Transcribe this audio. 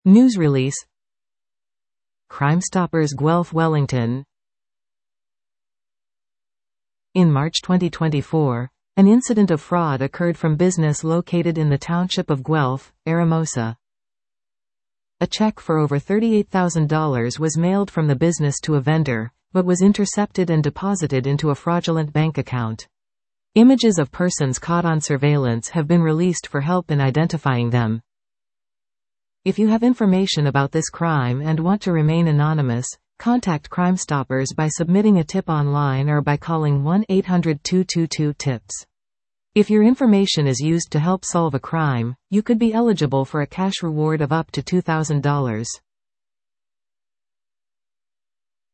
News release. Crime Stoppers Guelph Wellington. In March 2024, an incident of fraud occurred from business located in the township of Guelph, Eramosa. A check for over $38,000 was mailed from the business to a vendor, but was intercepted and deposited into a fraudulent bank account. Images of persons caught on surveillance have been released for help in identifying them. If you have information about this crime and want to remain anonymous, contact Crime Stoppers by submitting a tip online or by calling 1-800-222-TIPS. If your information is used to help solve a crime, you could be eligible for a cash reward of up to $2,000.